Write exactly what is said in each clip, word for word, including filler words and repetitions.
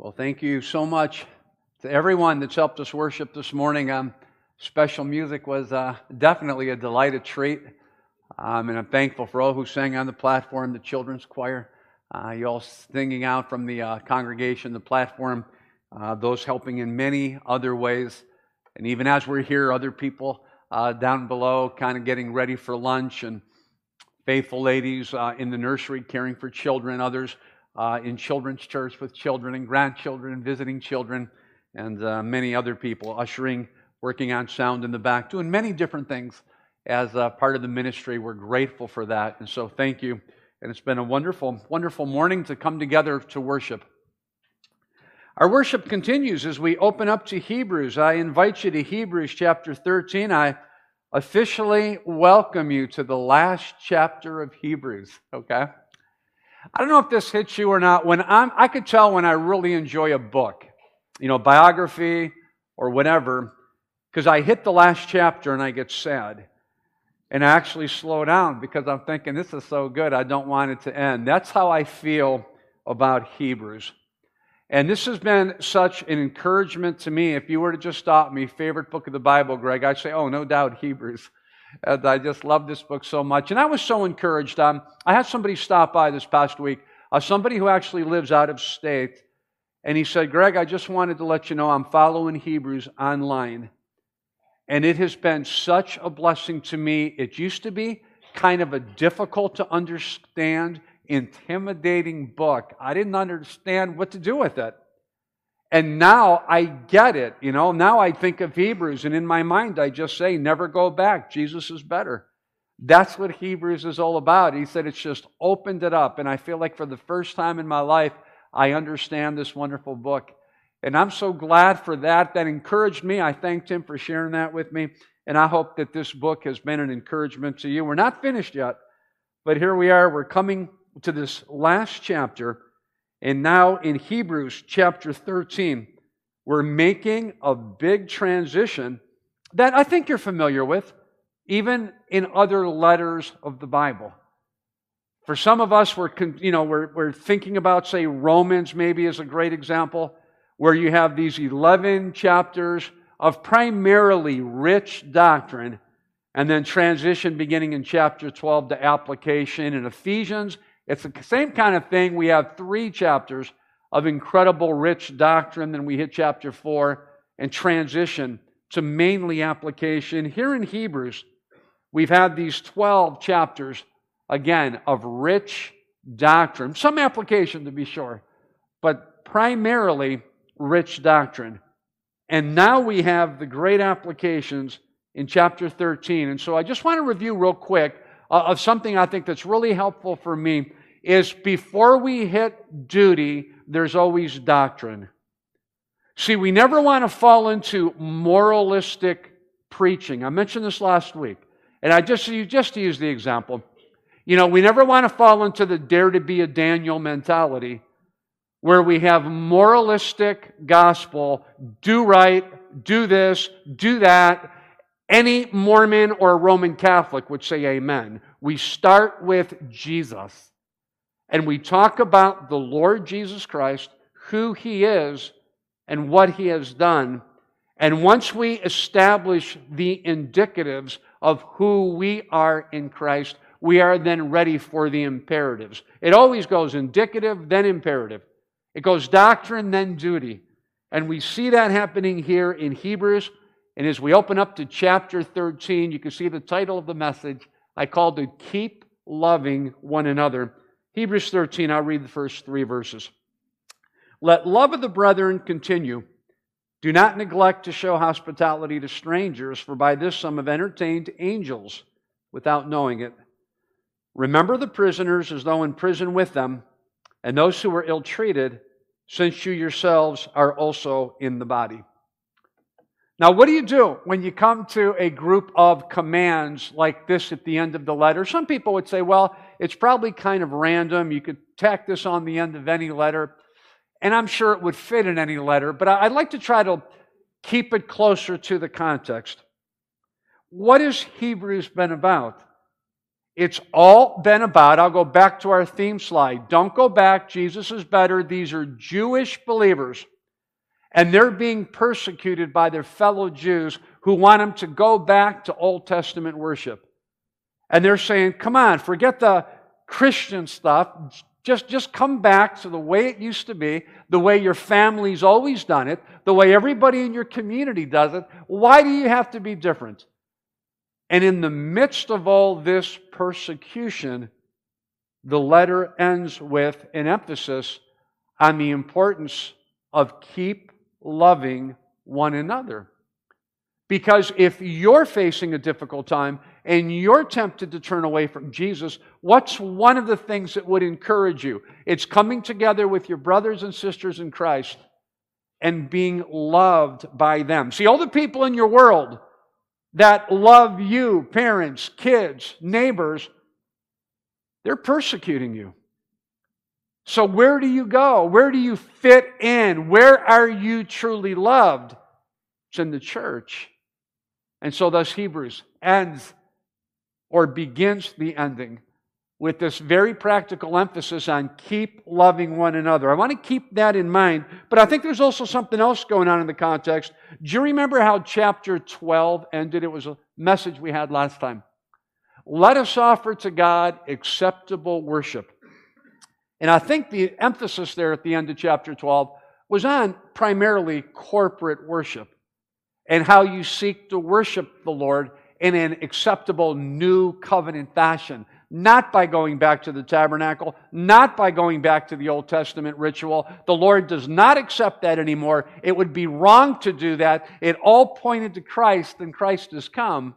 Well, thank you so much to everyone that's helped us worship this morning. Um, special music was uh, definitely a delight, a treat. Um, and I'm thankful for all who sang on the platform, the children's choir, uh, you all singing out from the uh, congregation, the platform, uh, those helping in many other ways. And even as we're here, other people uh, down below kind of getting ready for lunch, and faithful ladies uh, in the nursery caring for children, others uh, in children's church with children and grandchildren, visiting children, and uh, many other people, ushering, working on sound in the back, doing many different things as uh, part of the ministry. We're grateful for that, and so thank you. And it's been a wonderful, wonderful morning to come together to worship. Our worship continues as we open up to Hebrews. I invite you to Hebrews chapter thirteen. I officially welcome you to the last chapter of Hebrews, okay? I don't know if this hits you or not. When I'm, I could tell when I really enjoy a book, you know, biography or whatever, because I hit the last chapter and I get sad. And I actually slow down because I'm thinking, this is so good, I don't want it to end. That's how I feel about Hebrews. And this has been such an encouragement to me. If you were to just stop me, favorite book of the Bible, Greg, I'd say, oh, no doubt, Hebrews. And I just love this book so much. And I was so encouraged. Um, I had somebody stop by this past week, uh, somebody who actually lives out of state. And he said, Greg, I just wanted to let you know I'm following Hebrews online. And it has been such a blessing to me. It used to be kind of a difficult to understand, intimidating book. I didn't understand what to do with it. And now I get it, you know. Now I think of Hebrews, and in my mind I just say, never go back. Jesus is better. That's what Hebrews is all about. He said it's just opened it up, and I feel like for the first time in my life, I understand this wonderful book. And I'm so glad for that. That encouraged me. I thanked him for sharing that with me, and I hope that this book has been an encouragement to you. We're not finished yet, but here we are. We're coming to this last chapter. And now in Hebrews chapter thirteen, we're making a big transition that I think you're familiar with, even in other letters of the Bible. For some of us, we're, you know, we're, we're thinking about, say, Romans maybe is a great example, where you have these eleven chapters of primarily rich doctrine, and then transition beginning in chapter twelve to application. In Ephesians, it's the same kind of thing. We have three chapters of incredible rich doctrine, then we hit chapter four and transition to mainly application. Here in Hebrews, we've had these twelve chapters, again, of rich doctrine. Some application, to be sure, but primarily rich doctrine. And now we have the great applications in chapter thirteen. And so I just want to review real quick uh, of something I think that's really helpful for me, is before we hit duty, there's always doctrine. See, we never want to fall into moralistic preaching. I mentioned this last week, and I just, just to use the example, you know, we never want to fall into the dare to be a Daniel mentality, where we have moralistic gospel, do right, do this, do that. Any Mormon or Roman Catholic would say amen. We start with Jesus. And we talk about the Lord Jesus Christ, who He is, and what He has done. And once we establish the indicatives of who we are in Christ, we are then ready for the imperatives. It always goes indicative, then imperative. It goes doctrine, then duty. And we see that happening here in Hebrews. And as we open up to chapter thirteen, you can see the title of the message. I called it Keep Loving One Another. Hebrews thirteen, I'll read the first three verses. Let love of the brethren continue. Do not neglect to show hospitality to strangers, for by this some have entertained angels without knowing it. Remember the prisoners as though in prison with them, and those who were ill-treated, since you yourselves are also in the body. Now, what do you do when you come to a group of commands like this at the end of the letter? Some people would say, well, it's probably kind of random. You could tack this on the end of any letter, and I'm sure it would fit in any letter, but I'd like to try to keep it closer to the context. What has Hebrews been about? It's all been about, I'll go back to our theme slide. Don't go back, Jesus is better. These are Jewish believers, and they're being persecuted by their fellow Jews who want them to go back to Old Testament worship. And they're saying, come on, forget the Christian stuff. Just, just come back to the way it used to be, the way your family's always done it, the way everybody in your community does it. Why do you have to be different? And in the midst of all this persecution, the letter ends with an emphasis on the importance of keep loving one another. Because if you're facing a difficult time and you're tempted to turn away from Jesus, what's one of the things that would encourage you? It's coming together with your brothers and sisters in Christ and being loved by them. See, all the people in your world that love you, parents, kids, neighbors, they're persecuting you. So where do you go? Where do you fit in? Where are you truly loved? It's in the church. And so thus Hebrews ends or begins the ending with this very practical emphasis on keep loving one another. I want to keep that in mind, but I think there's also something else going on in the context. Do you remember how chapter twelve ended? It was a message we had last time. Let us offer to God acceptable worship. And I think the emphasis there at the end of chapter twelve was on primarily corporate worship and how you seek to worship the Lord in an acceptable new covenant fashion. Not by going back to the tabernacle, not by going back to the Old Testament ritual. The Lord does not accept that anymore. It would be wrong to do that. It all pointed to Christ, and Christ has come.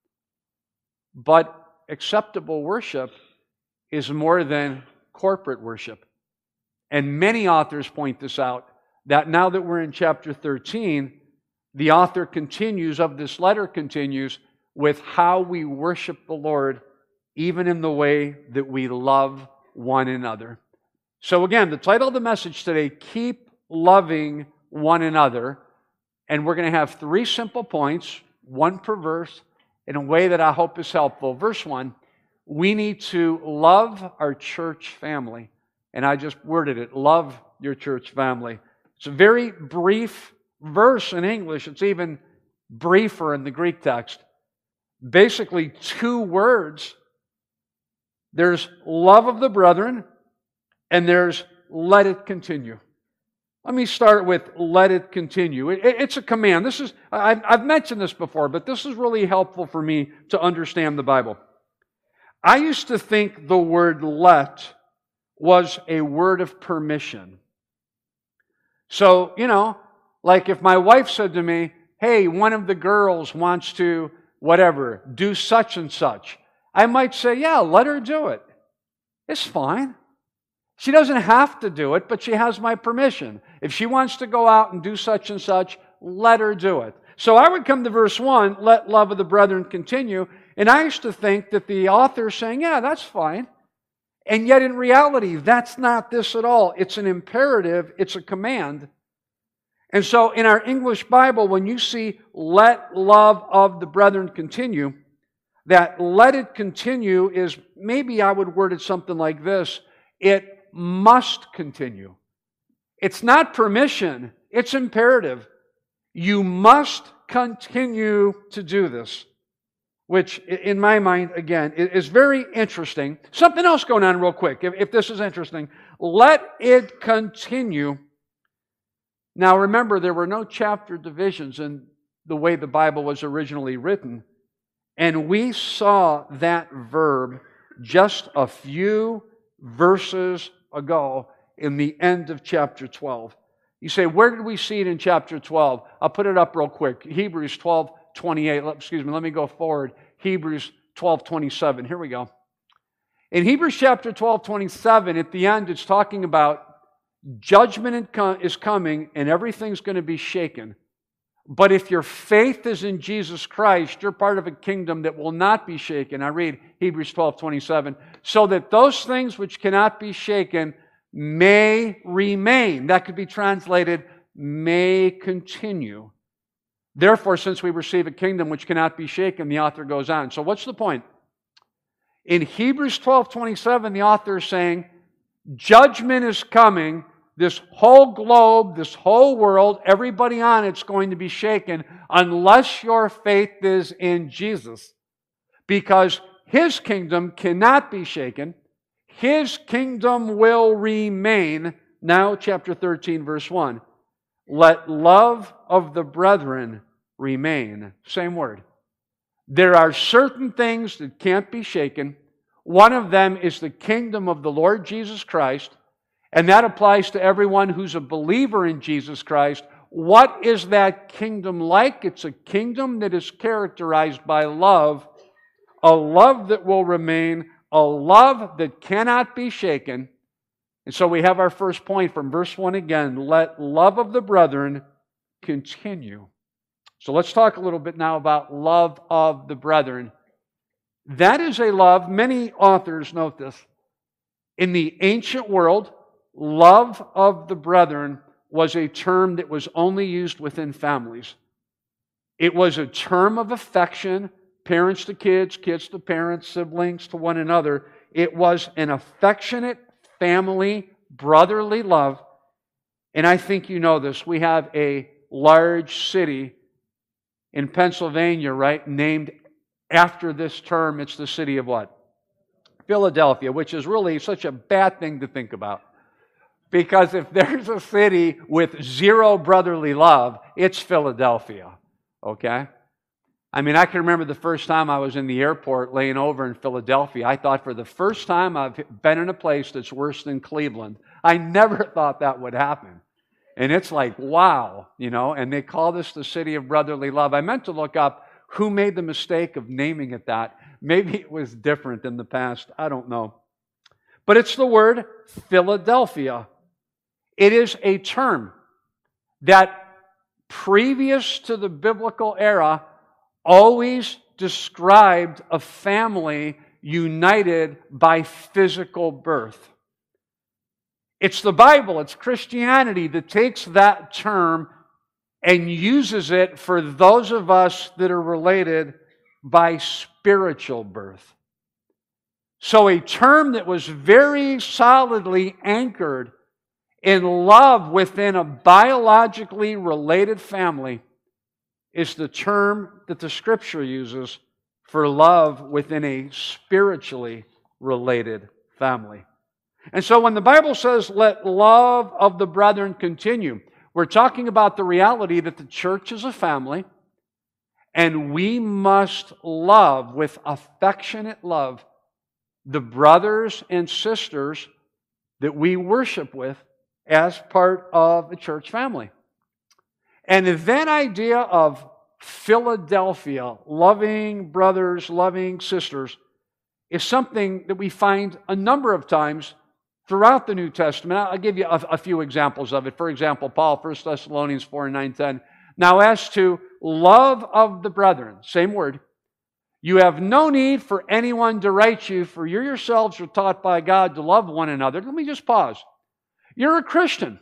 But acceptable worship is more than corporate worship. And many authors point this out, that now that we're in chapter thirteen, the author continues, of this letter continues, with how we worship the Lord, even in the way that we love one another. So again, the title of the message today, Keep Loving One Another. And we're going to have three simple points, one per verse, in a way that I hope is helpful. Verse one, we need to love our church family. And I just worded it, love your church family. It's a very brief verse in English. It's even briefer in the Greek text. Basically, two words. There's love of the brethren, and there's let it continue. Let me start with let it continue. It, it, it's a command. This is I've, I've mentioned this before, but this is really helpful for me to understand the Bible. I used to think the word let was a word of permission. So, you know, like if my wife said to me, hey, one of the girls wants to, whatever, do such and such, I might say, yeah, let her do it. It's fine. She doesn't have to do it, but she has my permission. If she wants to go out and do such and such, let her do it. So I would come to verse one, let love of the brethren continue, and I used to think that the author is saying, yeah, that's fine. And yet in reality, that's not this at all. It's an imperative, it's a command. And so in our English Bible, when you see let love of the brethren continue, that let it continue is, maybe I would word it something like this, it must continue. It's not permission, it's imperative. You must continue to do this, which in my mind, again, is very interesting. Something else going on real quick, if, if this is interesting. Let it continue. Now remember, there were no chapter divisions in the way the Bible was originally written. And we saw that verb just a few verses ago in the end of chapter twelve. You say, where did we see it in chapter twelve? I'll put it up real quick. Hebrews twelve twenty-eight. Excuse me, let me go forward. Hebrews twelve twenty-seven. Here we go. In Hebrews chapter twelve twenty-seven, at the end, it's talking about judgment is coming and everything's going to be shaken. But if your faith is in Jesus Christ, you're part of a kingdom that will not be shaken. I read Hebrews twelve twenty-seven. So that those things which cannot be shaken may remain. That could be translated, may continue. Therefore, since we receive a kingdom which cannot be shaken, the author goes on. So what's the point? In Hebrews twelve twenty-seven, the author is saying, judgment is coming. This whole globe, this whole world, everybody on it's going to be shaken unless your faith is in Jesus. Because His kingdom cannot be shaken. His kingdom will remain. Now, chapter thirteen, verse one. Let love of the brethren remain. Same word. There are certain things that can't be shaken. One of them is the kingdom of the Lord Jesus Christ. And that applies to everyone who's a believer in Jesus Christ. What is that kingdom like? It's a kingdom that is characterized by love, a love that will remain, a love that cannot be shaken. And so we have our first point from verse one again. Let love of the brethren continue. So let's talk a little bit now about love of the brethren. That is a love, many authors note this. In the ancient world, love of the brethren was a term that was only used within families. It was a term of affection, parents to kids, kids to parents, siblings to one another. It was an affectionate family, brotherly love. And I think you know this. We have a large city in Pennsylvania, right, named after this term. It's the city of what? Philadelphia, which is really such a bad thing to think about. Because if there's a city with zero brotherly love, it's Philadelphia, okay? I mean, I can remember the first time I was in the airport laying over in Philadelphia. I thought for the first time I've been in a place that's worse than Cleveland. I never thought that would happen. And it's like, wow, you know, and they call this the city of brotherly love. I meant to look up who made the mistake of naming it that. Maybe it was different in the past. I don't know. But it's the word Philadelphia. It is a term that previous to the biblical era always described a family united by physical birth. It's the Bible, it's Christianity that takes that term and uses it for those of us that are related by spiritual birth. So a term that was very solidly anchored in love within a biologically related family is the term that the Scripture uses for love within a spiritually related family. And so when the Bible says, let love of the brethren continue, we're talking about the reality that the church is a family, and we must love with affectionate love the brothers and sisters that we worship with as part of the church family. And that idea of Philadelphia, loving brothers, loving sisters, is something that we find a number of times throughout the New Testament. I'll give you a, a few examples of it. For example, Paul, First Thessalonians four, nine, ten. Now as to love of the brethren, same word, you have no need for anyone to write you, for you yourselves are taught by God to love one another. Let me just pause. You're a Christian.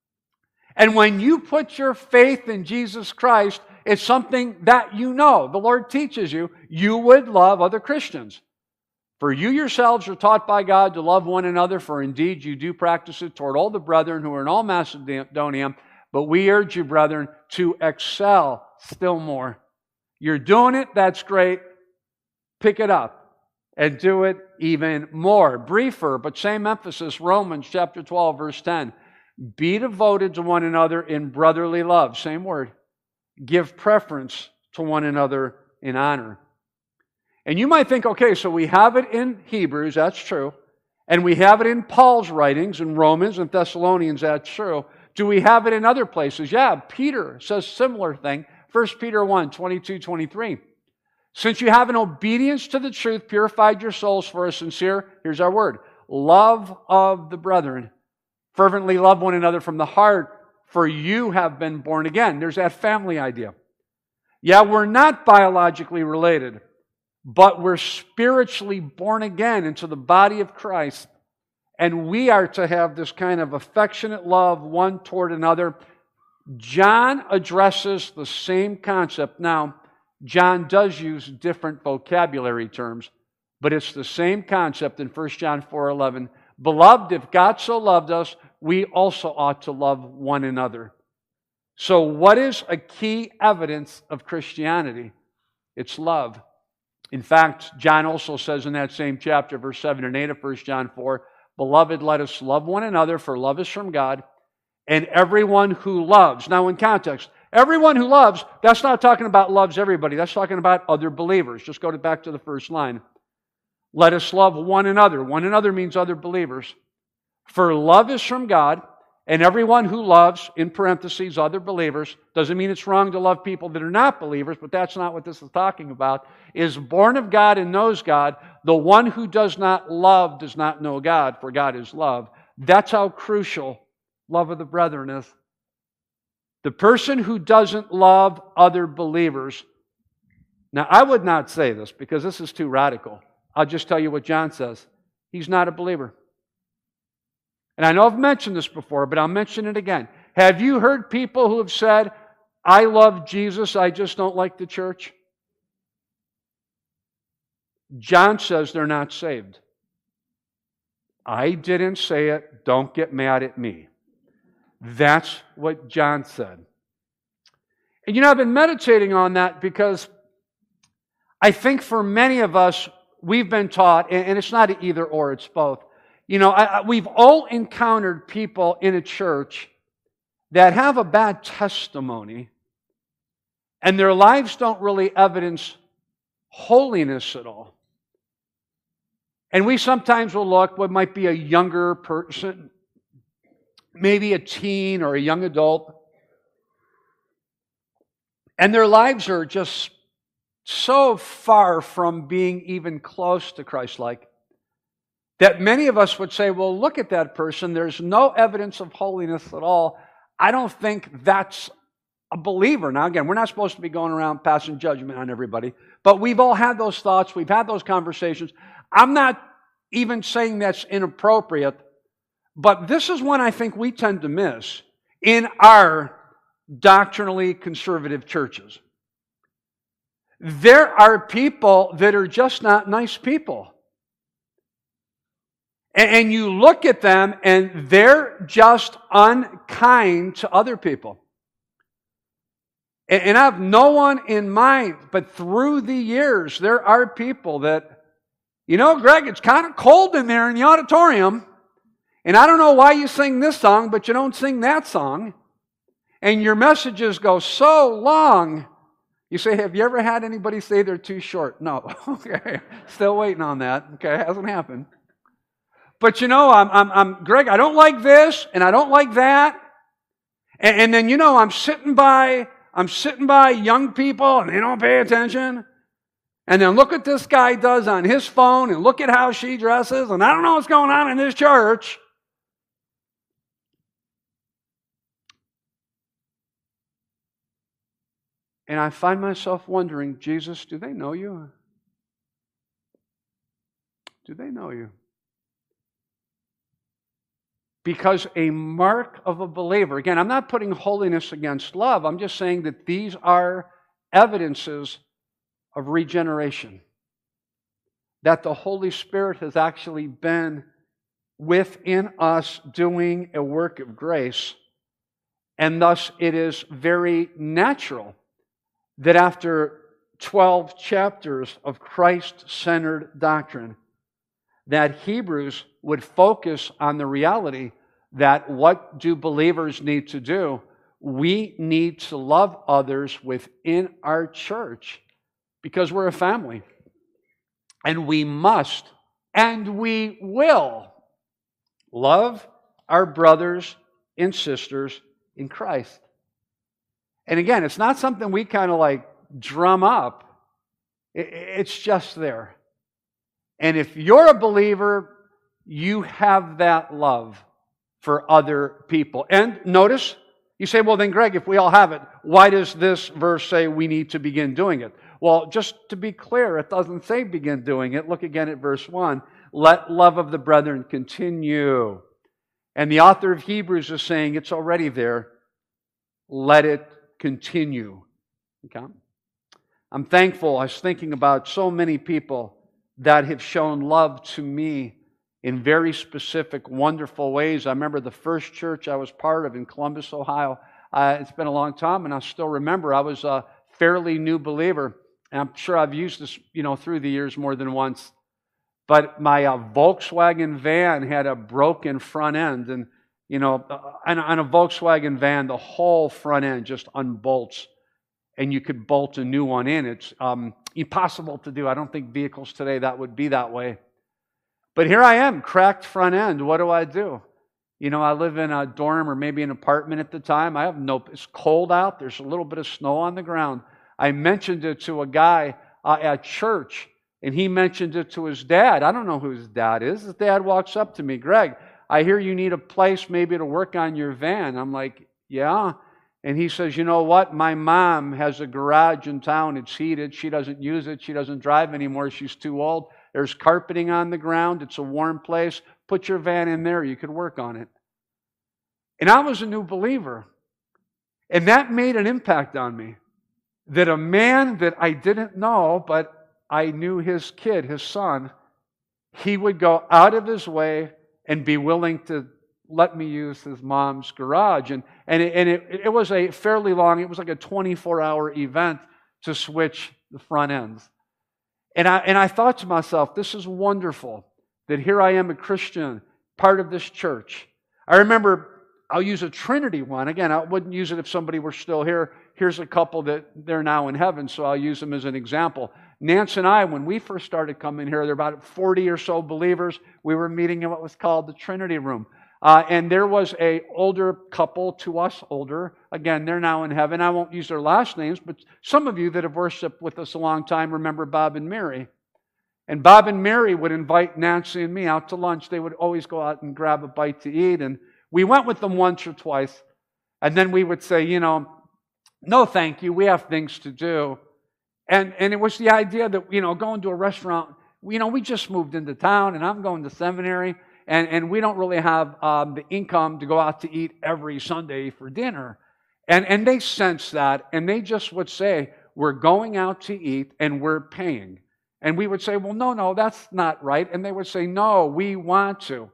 And when you put your faith in Jesus Christ, it's something that you know. The Lord teaches you, you would love other Christians. For you yourselves are taught by God to love one another, for indeed you do practice it toward all the brethren who are in all Macedonia. But we urge you, brethren, to excel still more. You're doing it, that's great. Pick it up and do it even more. Briefer, but same emphasis, Romans chapter twelve, verse ten. Be devoted to one another in brotherly love. Same word. Give preference to one another in honor. And you might think, okay, so we have it in Hebrews, that's true. And we have it in Paul's writings in Romans and Thessalonians, that's true. Do we have it in other places? Yeah, Peter says similar thing. First Peter one, twenty-two, twenty-three. Since you have in obedience to the truth purified your souls for a sincere, here's our word, love of the brethren. Fervently love one another from the heart, for you have been born again. There's that family idea. Yeah, we're not biologically related, but we're spiritually born again into the body of Christ. And we are to have this kind of affectionate love one toward another. John addresses the same concept. Now, John does use different vocabulary terms, But it's the same concept in First John four eleven. Beloved, if God so loved us, we also ought to love one another. So what is a key evidence of Christianity? It's love. In fact, John also says in that same chapter, verse seven and eight of First John four, Beloved, let us love one another, for love is from God, and everyone who loves. Now in context, everyone who loves, that's not talking about loves everybody. That's talking about other believers. Just go back to the first line. Let us love one another. One another means other believers. For love is from God, and everyone who loves, in parentheses, other believers, doesn't mean it's wrong to love people that are not believers, but that's not what this is talking about, is born of God and knows God. The one who does not love does not know God, for God is love. That's how crucial love of the brethren is. The person who doesn't love other believers. Now, I would not say this because this is too radical. I'll just tell you what John says. He's not a believer. And I know I've mentioned this before, but I'll mention it again. Have you heard people who have said, I love Jesus, I just don't like the church? John says they're not saved. I didn't say it. Don't get mad at me. That's what John said. And you know, I've been meditating on that because I think for many of us, we've been taught, and it's not an either or, it's both. You know, I, I, we've all encountered people in a church that have a bad testimony, and their lives don't really evidence holiness at all. And we sometimes will look what might be a younger person, maybe a teen or a young adult, and their lives are just so far from being even close to Christ-like that many of us would say, well, look at that person. There's no evidence of holiness at all. I don't think that's a believer. Now, again, we're not supposed to be going around passing judgment on everybody, but we've all had those thoughts. We've had those conversations. I'm not even saying that's inappropriate, but this is one I think we tend to miss in our doctrinally conservative churches. There are people that are just not nice people. And you look at them and they're just unkind to other people. And I have no one in mind, but through the years, there are people that, you know, Greg, it's kind of cold in there in the auditorium. And I don't know why you sing this song, but you don't sing that song. And your messages go so long. You say, have you ever had anybody say they're too short? No. Okay. Still waiting on that. Okay. Hasn't happened. But you know, I'm, I'm, I'm, Greg, I don't like this, and I don't like that. And, and then, you know, I'm sitting by, I'm sitting by young people, and they don't pay attention. And then look what this guy does on his phone, and look at how she dresses, and I don't know what's going on in this church. And I find myself wondering, Jesus, do they know you? Do they know you? Because a mark of a believer, again, I'm not putting holiness against love. I'm just saying that these are evidences of regeneration. That the Holy Spirit has actually been within us doing a work of grace. And thus it is very natural that after twelve chapters of Christ-centered doctrine, that Hebrews would focus on the reality that what do believers need to do? We need to love others within our church because we're a family. And we must, and we will, love our brothers and sisters in Christ. And again, it's not something we kind of like drum up. It's just there. And if you're a believer, you have that love for other people. And notice, you say, well then Greg, if we all have it, why does this verse say we need to begin doing it? Well, just to be clear, it doesn't say begin doing it. Look again at verse one. Let love of the brethren continue. And the author of Hebrews is saying it's already there. Let it continue. Okay? I'm thankful. I was thinking about so many people that have shown love to me in very specific, wonderful ways. I remember the first church I was part of in Columbus, Ohio. Uh, it's been a long time, and I still remember I was a fairly new believer. And I'm sure I've used this, you know, through the years more than once. But my uh, Volkswagen van had a broken front end, and you know, on, on a Volkswagen van, the whole front end just unbolts, and you could bolt a new one in. It's um, impossible to do. I don't think vehicles today that would be that way. But here I am, cracked front end. What do I do? You know, I live in a dorm or maybe an apartment at the time. I have no. It's cold out. There's a little bit of snow on the ground. I mentioned it to a guy uh, at church, and he mentioned it to his dad. I don't know who his dad is. His dad walks up to me, Greg, I hear you need a place maybe to work on your van. I'm like, yeah. And he says, you know what? My mom has a garage in town. It's heated. She doesn't use it. She doesn't drive anymore. She's too old. There's carpeting on the ground. It's a warm place. Put your van in there. You could work on it. And I was a new believer. And that made an impact on me. That a man that I didn't know, but I knew his kid, his son, he would go out of his way and be willing to let me use his mom's garage. And, and, it, and it, it was a fairly long, it was like a twenty-four hour event to switch the front ends. And I, and I thought to myself, this is wonderful that here I am, a Christian, part of this church. I remember, I'll use a Trinity one. Again, I wouldn't use it if somebody were still here. Here's a couple that they're now in heaven, so I'll use them as an example. Nance and I, when we first started coming here, there were about forty or so believers. We were meeting in what was called the Trinity Room. Uh, and there was a older couple, to us older. Again, they're now in heaven. I won't use their last names, but some of you that have worshiped with us a long time remember Bob and Mary. And Bob and Mary would invite Nancy and me out to lunch. They would always go out and grab a bite to eat. And we went with them once or twice. And then we would say, you know, no, thank you. We have things to do. And and it was the idea that, you know, going to a restaurant, you know, we just moved into town and I'm going to seminary and, and we don't really have um, the income to go out to eat every Sunday for dinner. And, and they sensed that and they just would say, we're going out to eat and we're paying. And we would say, well, no, no, that's not right. And they would say, no, we want to.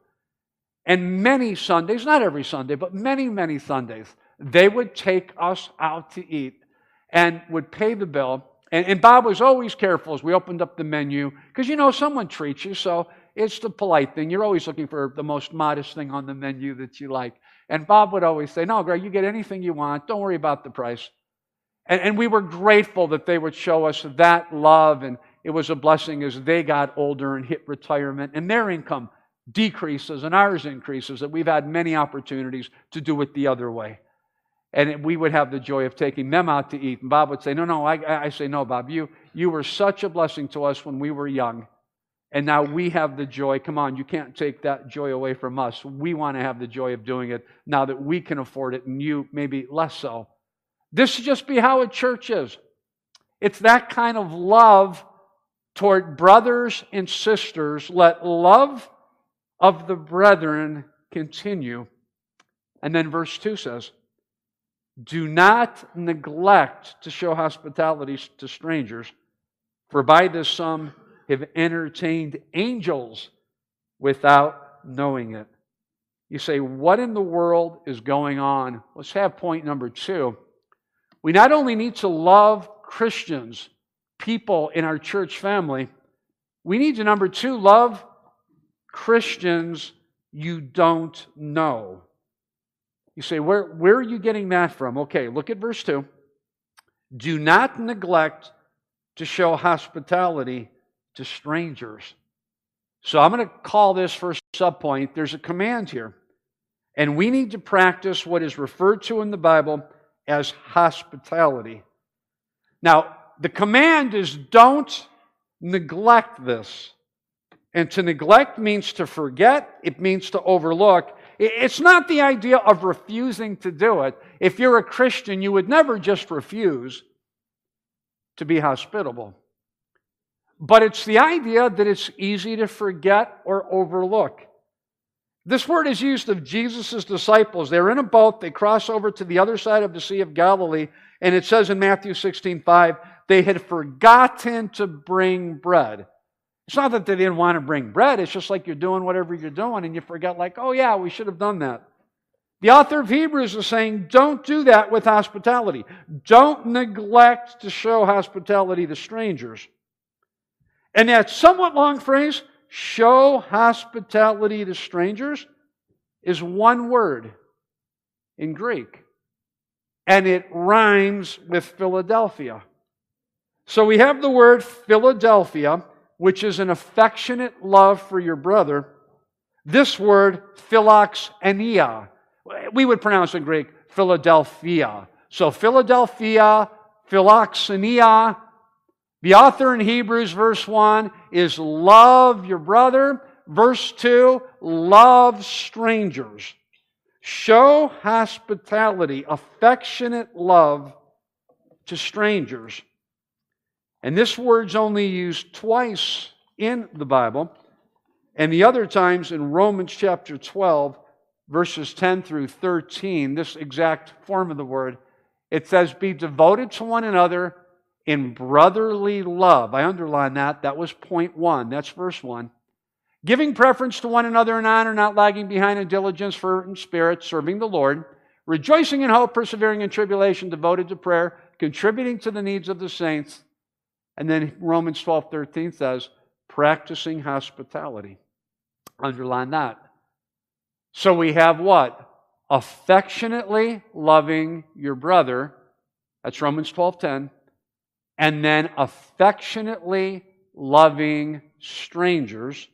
And many Sundays, not every Sunday, but many, many Sundays, they would take us out to eat and would pay the bill. And, and Bob was always careful as we opened up the menu, because you know someone treats you, so it's the polite thing. You're always looking for the most modest thing on the menu that you like. And Bob would always say, no, Greg, you get anything you want. Don't worry about the price. And, and we were grateful that they would show us that love, and it was a blessing as they got older and hit retirement, and their income decreases and ours increases, that we've had many opportunities to do it the other way. And we would have the joy of taking them out to eat. And Bob would say, no, no, I, I say, no, Bob, you, you were such a blessing to us when we were young. And now we have the joy. Come on, you can't take that joy away from us. We want to have the joy of doing it now that we can afford it and you maybe less so. This should just be how a church is. It's that kind of love toward brothers and sisters. Let love of the brethren continue. And then verse two says, do not neglect to show hospitality to strangers, for by this some have entertained angels without knowing it. You say, what in the world is going on? Let's have point number two. We not only need to love Christians, people in our church family, we need to, number two, love Christians you don't know. You say, where, where are you getting that from? Okay, look at verse two. Do not neglect to show hospitality to strangers. So I'm going to call this first subpoint. There's a command here. And we need to practice what is referred to in the Bible as hospitality. Now, the command is don't neglect this. And to neglect means to forget. It means to overlook. It's not the idea of refusing to do it. If you're a Christian, you would never just refuse to be hospitable. But it's the idea that it's easy to forget or overlook. This word is used of Jesus' disciples. They're in a boat. They cross over to the other side of the Sea of Galilee. And it says in Matthew sixteen five, they had forgotten to bring bread. It's not that they didn't want to bring bread. It's just like you're doing whatever you're doing and you forget, like, oh yeah, we should have done that. The author of Hebrews is saying, don't do that with hospitality. Don't neglect to show hospitality to strangers. And that somewhat long phrase, show hospitality to strangers, is one word in Greek. And it rhymes with Philadelphia. So we have the word Philadelphia, which is an affectionate love for your brother. This word, philoxenia, we would pronounce in Greek, Philadelphia. So Philadelphia, philoxenia. The author in Hebrews, verse one, is love your brother. Verse two, love strangers. Show hospitality, affectionate love to strangers. And this word's only used twice in the Bible, and the other times in Romans chapter twelve, verses ten through thirteen, this exact form of the word, it says, be devoted to one another in brotherly love. I underline that. That was point one. That's verse one. Giving preference to one another in honor, not lagging behind in diligence, fervent spirit, serving the Lord, rejoicing in hope, persevering in tribulation, devoted to prayer, contributing to the needs of the saints. And then Romans twelve thirteen says, practicing hospitality. Underline that. So we have what? Affectionately loving your brother. That's Romans twelve ten. And then affectionately loving strangers.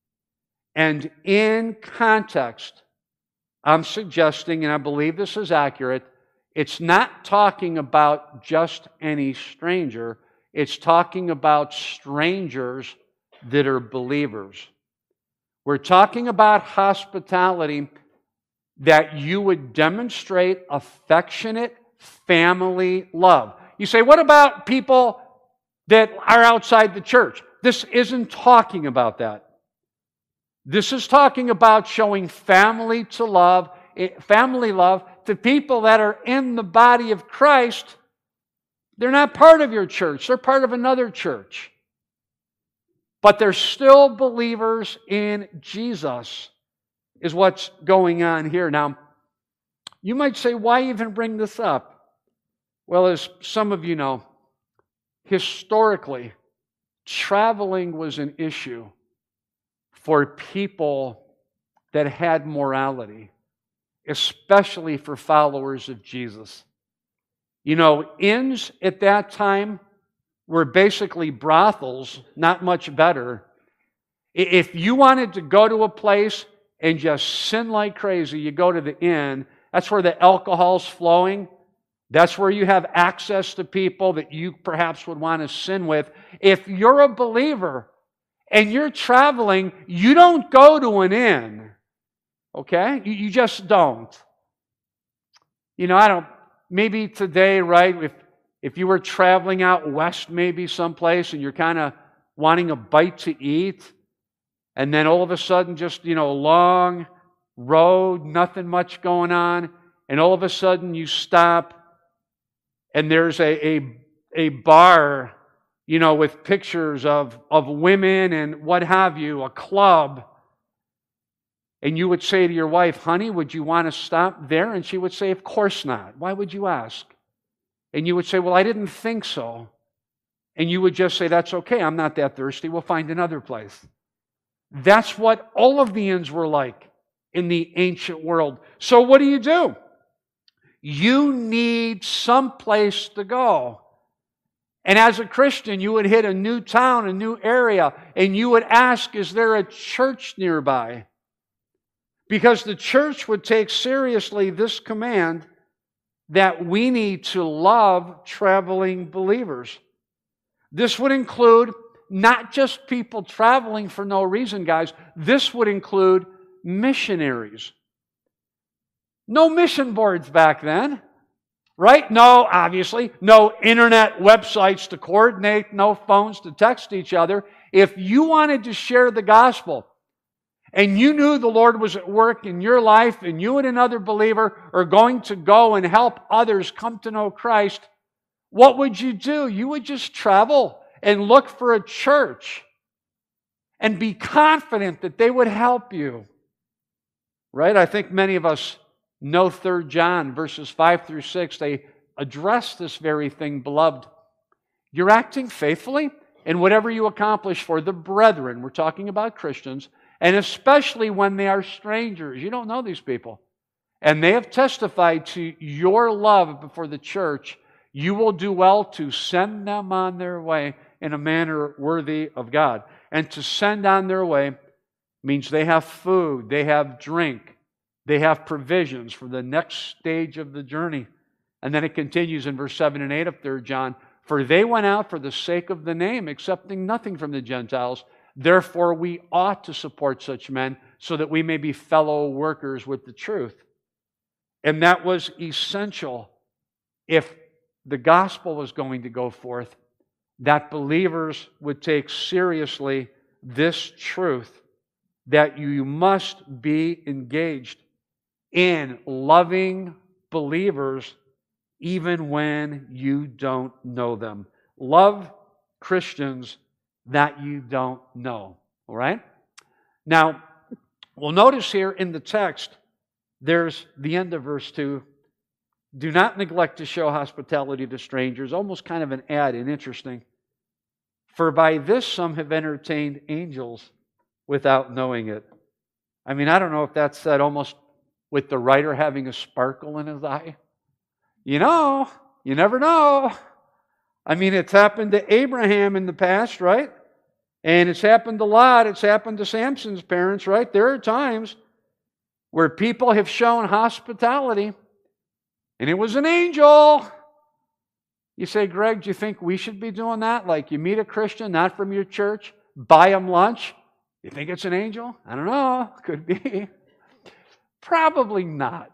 And in context, I'm suggesting, and I believe this is accurate, it's not talking about just any stranger. It's talking about strangers that are believers. We're talking about hospitality that you would demonstrate affectionate family love. You say, what about people that are outside the church? This isn't talking about that. This is talking about showing family to love, family love to people that are in the body of Christ. They're not part of your church. They're part of another church. But they're still believers in Jesus, is what's going on here. Now, you might say, why even bring this up? Well, as some of you know, historically, traveling was an issue for people that had morality, especially for followers of Jesus. You know, inns at that time were basically brothels, not much better. If you wanted to go to a place and just sin like crazy, you go to the inn. That's where the alcohol's flowing. That's where you have access to people that you perhaps would want to sin with. If you're a believer and you're traveling, you don't go to an inn. Okay? You, you just don't. You know, I don't, maybe today, right, if, if you were traveling out west maybe someplace and you're kind of wanting a bite to eat, and then all of a sudden just, you know, long road, nothing much going on, and all of a sudden you stop and there's a, a, a bar, you know, with pictures of, of women and what have you, a club. And you would say to your wife, honey, would you want to stop there? And she would say, of course not. Why would you ask? And you would say, well, I didn't think so. And you would just say, that's okay, I'm not that thirsty, we'll find another place. That's what all of the inns were like in the ancient world. So what do you do? You need some place to go. And as a Christian, you would hit a new town, a new area, and you would ask, is there a church nearby? Because the church would take seriously this command that we need to love traveling believers. This would include not just people traveling for no reason, guys. This would include missionaries. No mission boards back then, right? No, obviously. No internet websites to coordinate, no phones to text each other. If you wanted to share the gospel, and you knew the Lord was at work in your life, and you and another believer are going to go and help others come to know Christ, what would you do? You would just travel and look for a church. and be confident that they would help you. Right? I think many of us know Third John verses five through six. They address this very thing, beloved. You're acting faithfully in whatever you accomplish for the brethren. We're talking about Christians, and especially when they are strangers. You don't know these people. And they have testified to your love before the church. You will do well to send them on their way in a manner worthy of God. And to send on their way means they have food, they have drink, they have provisions for the next stage of the journey. And then it continues in verse seven and eight of Third John. For they went out for the sake of the name, accepting nothing from the Gentiles. Therefore we ought to support such men, so that we may be fellow workers with the truth. And that was essential if the gospel was going to go forth, that believers would take seriously this truth, that you must be engaged in loving believers even when you don't know them. Love Christians that you don't know. All right? Now, we'll notice here in the text, there's the end of verse two. Do not neglect to show hospitality to strangers. Almost kind of an add in, interesting. For by this some have entertained angels without knowing it. I mean, I don't know if that's said almost with the writer having a sparkle in his eye. You know, you never know. I mean, it's happened to Abraham in the past, right? And it's happened a lot. It's happened to Samson's parents, right? There are times where people have shown hospitality, and it was an angel. You say, Greg, do you think we should be doing that? Like you meet a Christian, not from your church, buy them lunch. You think it's an angel? I don't know. Could be. Probably not.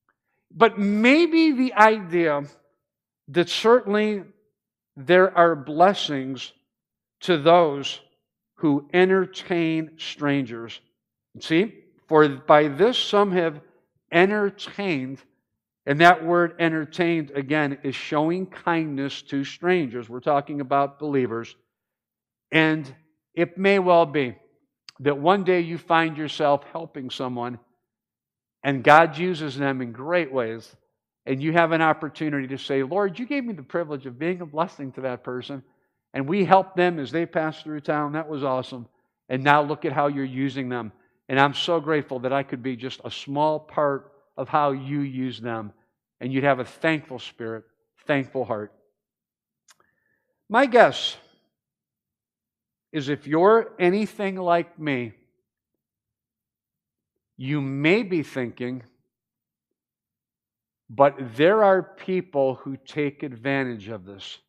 But maybe the idea that certainly there are blessings to those who entertain strangers. See? For by this some have entertained, and that word entertained, again, is showing kindness to strangers. We're talking about believers. And it may well be that one day you find yourself helping someone, and God uses them in great ways, and you have an opportunity to say, Lord, you gave me the privilege of being a blessing to that person, and we helped them as they passed through town. That was awesome. And now look at how you're using them. And I'm so grateful that I could be just a small part of how you use them. And you'd have a thankful spirit, thankful heart. My guess is if you're anything like me, you may be thinking, but there are people who take advantage of this.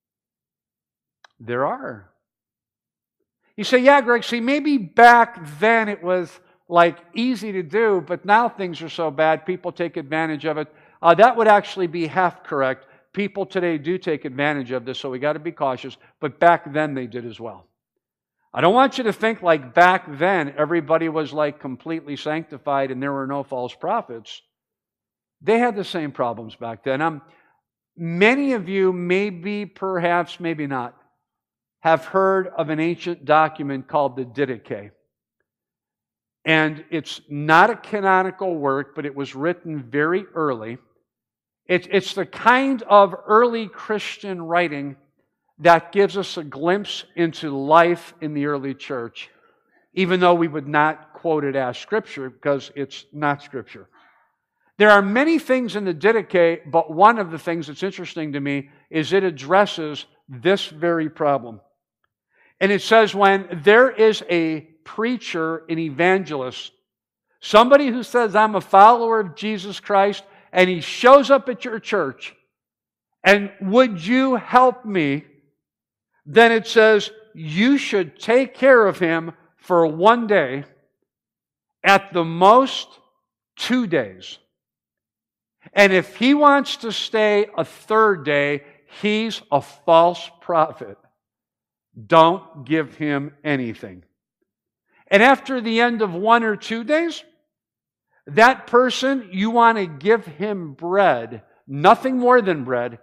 There are. You say, yeah, Greg, see, maybe back then it was like easy to do, but now things are so bad, people take advantage of it. Uh, that would actually be half correct. People today do take advantage of this, so we got to be cautious, but back then they did as well. I don't want you to think like back then everybody was like completely sanctified and there were no false prophets. They had the same problems back then. Um, many of you, maybe, perhaps, maybe not, have heard of an ancient document called the Didache. And it's not a canonical work, but it was written very early. It, it's the kind of early Christian writing that gives us a glimpse into life in the early church, even though we would not quote it as Scripture, because it's not Scripture. There are many things in the Didache, but one of the things that's interesting to me is it addresses this very problem. And it says when there is a preacher, an evangelist, somebody who says, I'm a follower of Jesus Christ, and he shows up at your church, and would you help me? Then it says, you should take care of him for one day, at the most two days. And if he wants to stay a third day, he's a false prophet. Don't give him anything. And after the end of one or two days, that person, you want to give him bread, nothing more than bread.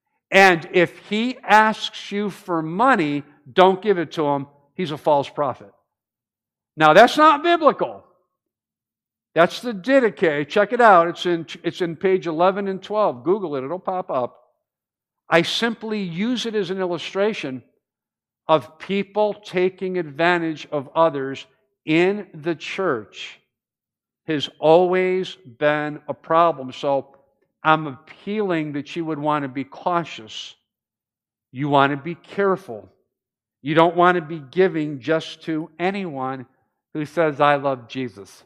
And if he asks you for money, don't give it to him. He's a false prophet. Now, that's not biblical. That's the Didache. Check it out. It's in, it's in page eleven and twelve. Google it. It'll pop up. I simply use it as an illustration of people taking advantage of others in the church. Has always been a problem. So I'm appealing that you would want to be cautious. You want to be careful. You don't want to be giving just to anyone who says, I love Jesus.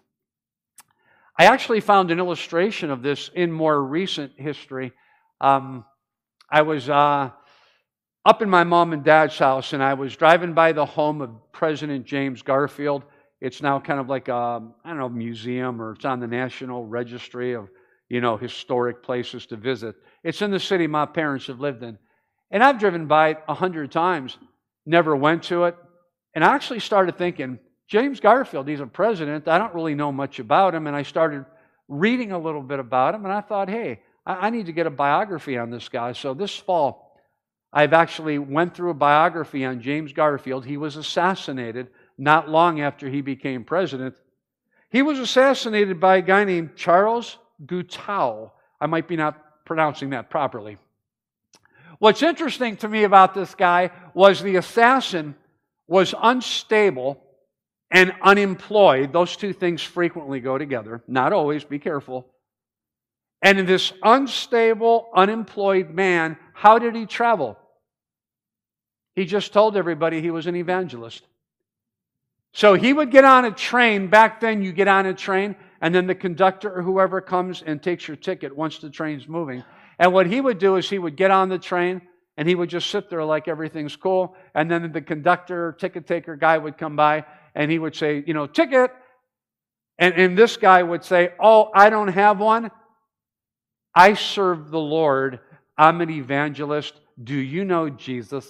I actually found an illustration of this in more recent history. Um, I was uh, up in my mom and dad's house, and I was driving by the home of President James Garfield. It's now kind of like a, I don't know, museum, or it's on the National Registry of, you know, historic places to visit. It's in the city my parents have lived in. And I've driven by it a hundred times, never went to it. And I actually started thinking, James Garfield, he's a president. I don't really know much about him. And I started reading a little bit about him. And I thought, hey, I need to get a biography on this guy. So this fall, I've actually went through a biography on James Garfield. He was assassinated not long after he became president. He was assassinated by a guy named Charles Guiteau. I might be not pronouncing that properly. What's interesting to me about this guy was the assassin was unstable and unemployed. Those two things frequently go together. Not always, be careful. And in this unstable, unemployed man, how did he travel? He just told everybody he was an evangelist. So he would get on a train. Back then, you get on a train, and then the conductor or whoever comes and takes your ticket once the train's moving. And what he would do is he would get on the train, and he would just sit there like everything's cool. And then the conductor, ticket taker guy would come by, and he would say, you know, ticket. And, and this guy would say, oh, I don't have one. I serve the Lord. I'm an evangelist. Do you know Jesus?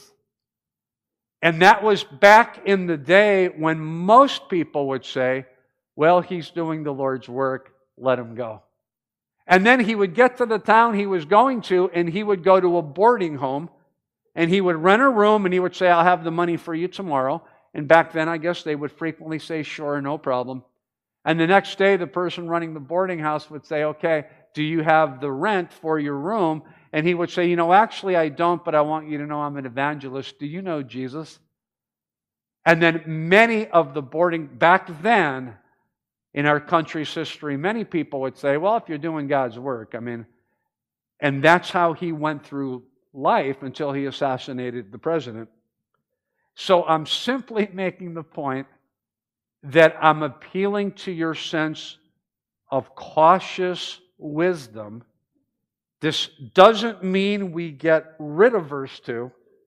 And that was back in the day when most people would say, well, he's doing the Lord's work. Let him go. And then he would get to the town he was going to, and he would go to a boarding home, and he would rent a room, and he would say, I'll have the money for you tomorrow. And back then, I guess they would frequently say, sure, no problem. And the next day, the person running the boarding house would say, okay, do you have the rent for your room? And he would say, you know, actually I don't, but I want you to know I'm an evangelist. Do you know Jesus? And then many of the boarding, back then, in our country's history, many people would say, well, if you're doing God's work, I mean, and that's how he went through life until he assassinated the president. So I'm simply making the point that I'm appealing to your sense of cautious wisdom. This doesn't mean we get rid of verse two.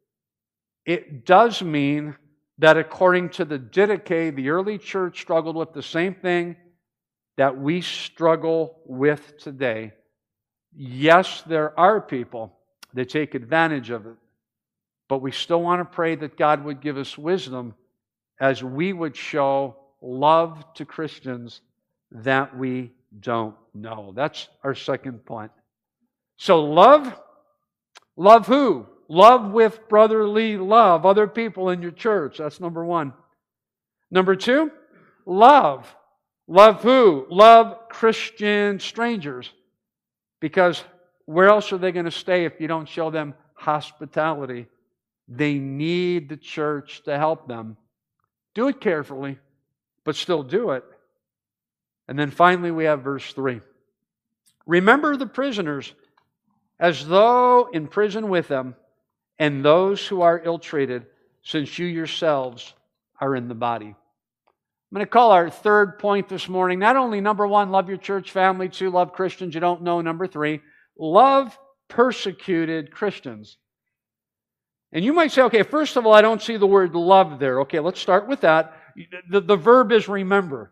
It does mean that according to the Didache, the early church struggled with the same thing that we struggle with today. Yes, there are people that take advantage of it, but we still want to pray that God would give us wisdom as we would show love to Christians that we don't know. That's our second point. So love, love who? Love with brotherly love, other people in your church. That's number one. Number two, love. Love who? Love Christian strangers. Because where else are they going to stay if you don't show them hospitality? They need the church to help them. Do it carefully, but still do it. And then finally we have verse three. Remember the prisoners as though in prison with them, and those who are ill-treated, since you yourselves are in the body. I'm going to call our third point this morning, not only number one, love your church family, two, love Christians you don't know, number three, love persecuted Christians. And you might say, okay, first of all, I don't see the word love there. Okay, let's start with that. The, the verb is remember.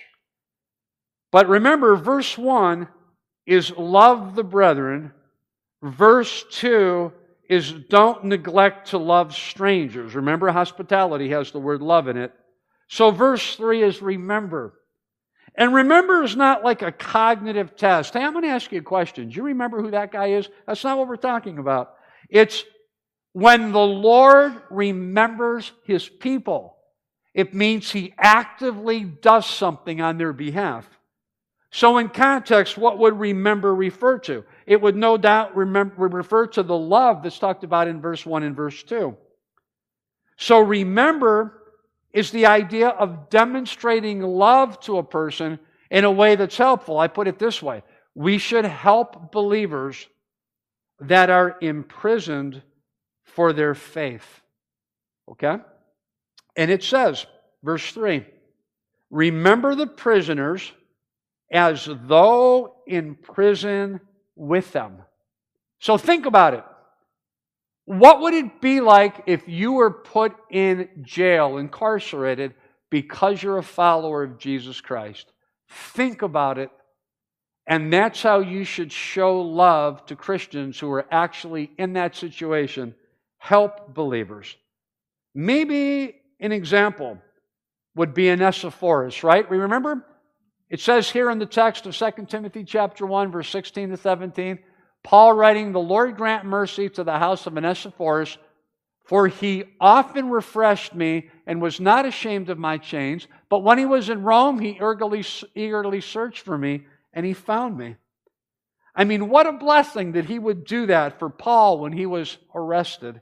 But remember, verse one is love the brethren. Verse two is don't neglect to love strangers. Remember, hospitality has the word love in it. So verse three is remember. And remember is not like a cognitive test. Hey, I'm going to ask you a question. Do you remember who that guy is? That's not what we're talking about. It's when the Lord remembers His people. It means he actively does something on their behalf. So in context, what would remember refer to? It would no doubt remember, refer to the love that's talked about in verse one and verse two. So remember is the idea of demonstrating love to a person in a way that's helpful. I put it this way. We should help believers that are imprisoned for their faith. Okay? And it says, verse three, remember the prisoners as though in prison with them. So think about it. What would it be like if you were put in jail, incarcerated, because you're a follower of Jesus Christ? Think about it. And that's how you should show love to Christians who are actually in that situation. Help believers. Maybe an example would be Onesiphorus, right? We remember? It says here in the text of Second Timothy chapter one, verse sixteen to seventeen, Paul writing, the Lord grant mercy to the house of Onesiphorus, for he often refreshed me and was not ashamed of my chains. But when he was in Rome, he eagerly, eagerly searched for me, and he found me. I mean, what a blessing that he would do that for Paul when he was arrested.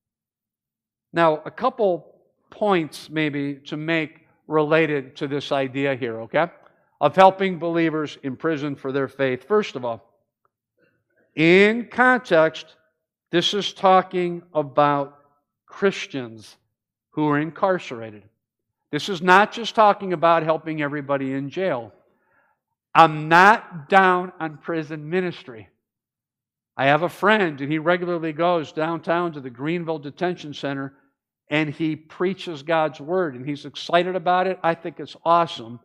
Now, a couple points maybe to make related to this idea here, okay, of helping believers in prison for their faith. First of all, in context, this is talking about Christians who are incarcerated. This is not just talking about helping everybody in jail. I'm not down on prison ministry. I have a friend, and he regularly goes downtown to the Greenville Detention Center, and he preaches God's Word, and he's excited about it. I think it's awesome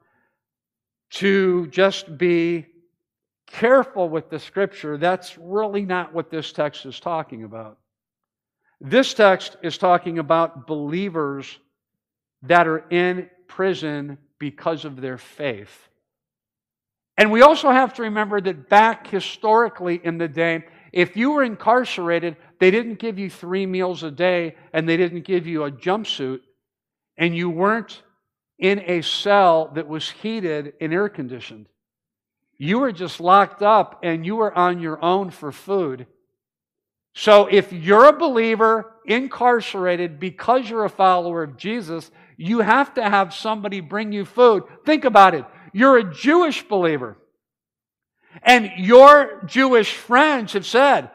to just be careful with the Scripture. That's really not what this text is talking about. This text is talking about believers that are in prison because of their faith. And we also have to remember that back historically in the day, if you were incarcerated, they didn't give you three meals a day and they didn't give you a jumpsuit, and you weren't in a cell that was heated and air conditioned. You were just locked up and you were on your own for food. So if you're a believer incarcerated because you're a follower of Jesus, you have to have somebody bring you food. Think about it. You're a Jewish believer. And your Jewish friends have said,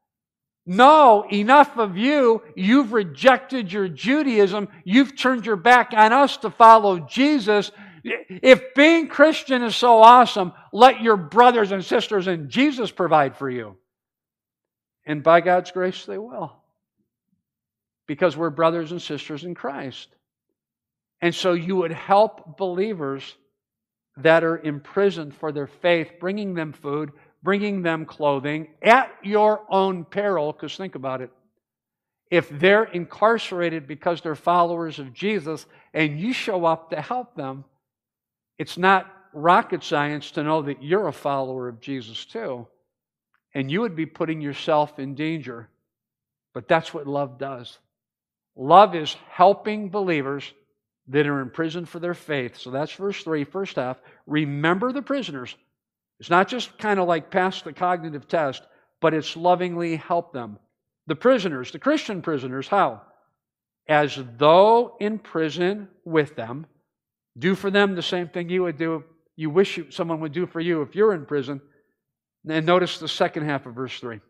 no, enough of you. You've rejected your Judaism. You've turned your back on us to follow Jesus. If being Christian is so awesome, let your brothers and sisters in Jesus provide for you. And by God's grace, they will. Because we're brothers and sisters in Christ. And so you would help believers that are imprisoned for their faith, bringing them food, bringing them clothing at your own peril. Because think about it. If they're incarcerated because they're followers of Jesus and you show up to help them, it's not rocket science to know that you're a follower of Jesus too. And you would be putting yourself in danger. But that's what love does. Love is helping believers that are in prison for their faith. So that's verse three, first half. Remember the prisoners. It's not just kind of like pass the cognitive test, but it's lovingly help them. The prisoners, the Christian prisoners, how? As though in prison with them. Do for them the same thing you would do, you wish someone would do for you if you're in prison. And notice the second half of verse three.